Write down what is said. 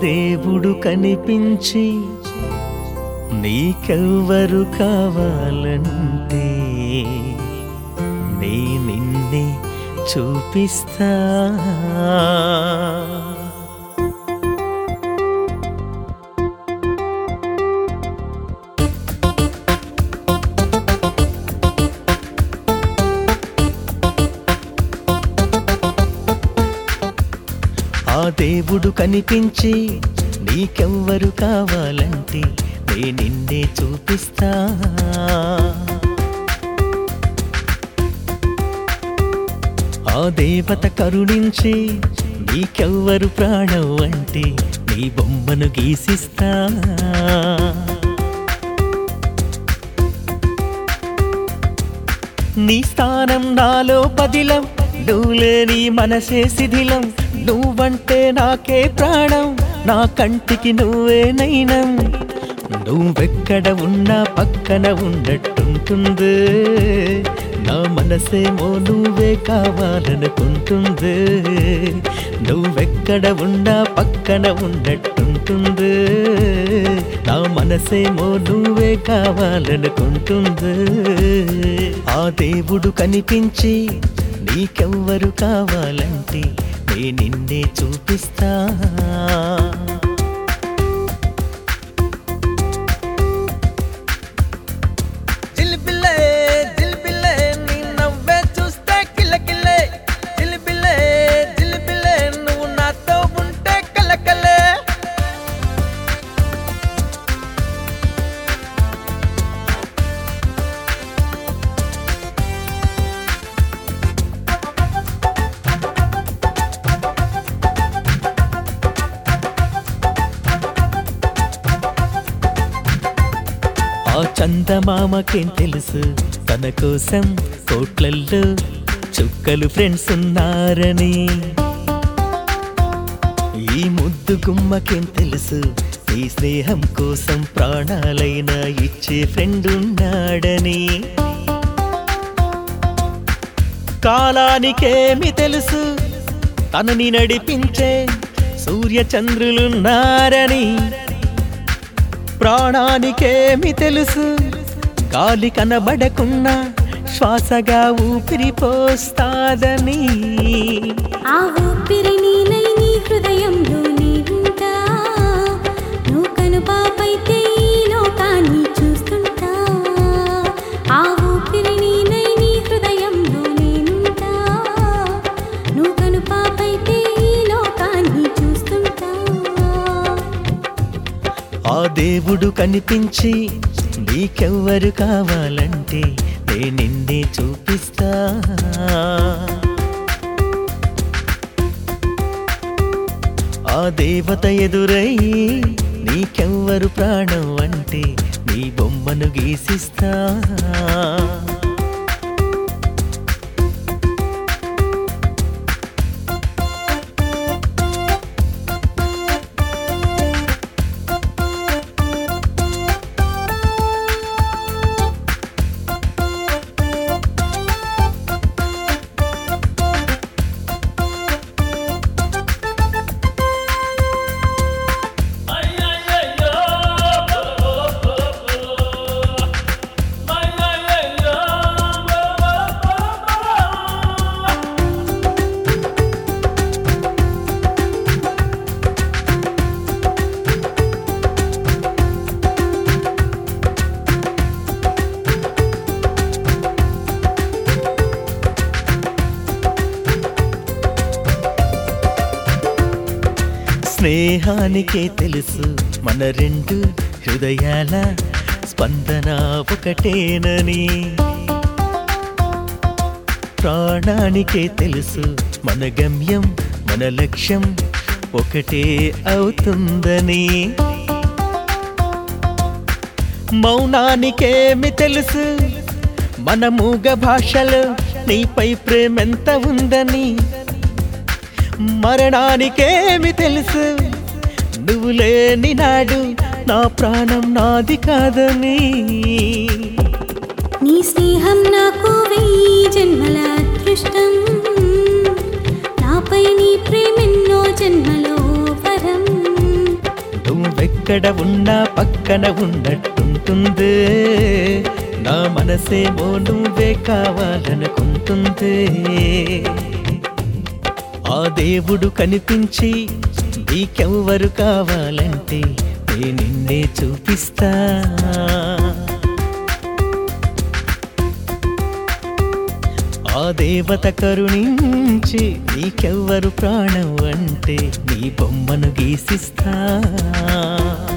దేవుడు కనిపించి నీకెవ్వరు కావాలంటే నీ నిన్నే చూపిస్తా. ఆ దేవుడు కనిపించి నీకెవ్వరు కావాలంటే నే నిన్నే చూపిస్తా. ఆ దేవత కరుణించి నీకెవ్వరు ప్రాణం అంటే నీ బొమ్మను గీసిస్తా. నీ స్థానం నాలో పదిలం, నువ్వులే నీ మనసే శిథిలం. నువ్వంటే నాకే ప్రాణం, నా కంటికి నువ్వే నయనం. నువ్వెక్కడ ఉన్నా పక్కన ఉన్నట్టుంటుంది, నా మనసేమో నువ్వే కావాలనుకుంటుంది. నువ్వెక్కడ ఉన్నా పక్కన ఉన్నట్టుంటుంది, నా మనసేమో నువ్వే కావాలనుకుంటుంది. ఆ దేవుడు కనిపించి నీకెవ్వరు కావాలంటే నే నిన్నే చూపిస్తా. ఆ చందమామకేం తెలుసు తన కోసం కోట్లల్లో చుక్కలు ఫ్రెండ్స్ ఉన్నారని. ఈ ముద్దు గుమ్మకేం తెలుసు నీ స్నేహం కోసం ప్రాణాలైనా ఇచ్చే ఫ్రెండ్ ఉన్నాడని. కాలానికేమి తెలుసు తనని నడిపించే సూర్య చంద్రులున్నారని. ప్రాణానికేమి తెలుసు గాలి కనబడకున్నా శ్వాసగా ఊపిరి పోస్తాదని. ఆ ఊపిరి నీనై నీ హృదయంలో నీ ఉంటా, నువ్వు కనుపాపైతే ఈ లోకాన్ని చూస్తుంటా. ఆ ఊపిరి నీనై నీ హృదయంలో నేనుంటా, నువ్వు కనుపాపైతే ఈ లోకాన్ని చూస్తుంటా. ఆ దేవుడు కనిపించి నీకెవ్వరు కావాలంటే నే నిన్నే చూపిస్తా. ఆ దేవత ఎదురై నీకెవ్వరు ప్రాణం అంటే నీ బొమ్మను గీసిస్తా. స్నేహానికే తెలుసు మన రెండు హృదయాల స్పందన ఒకటేనని. ప్రాణానికే తెలుసు మన గమ్యం మన లక్ష్యం ఒకటే అవుతుందని. మౌనానికేమి తెలుసు మన మూగ భాషలో నీపై ప్రేమెంత ఉందని. మరణానికేమి తెలుసు నువ్వు లేని నాడు నా ప్రాణం నాది కాదని. నీ స్నేహం నాకు 1000 జన్మల అదృష్టం, నాపై నీ ప్రేమెన్నో జన్మలో వరం. ఎక్కడ ఉన్నా పక్కన ఉన్నట్టుంటుంది నా మనసేమో నువ్వే కావాలనుకుంటుంది ఆ దేవుడు కనిపించి నీకెవ్వరు కావాలంటే నే నిన్నే చూపిస్తా ఆ దేవత కరుణించి నీకెవ్వరు ప్రాణం అంటే నీ బొమ్మను గీసిస్తా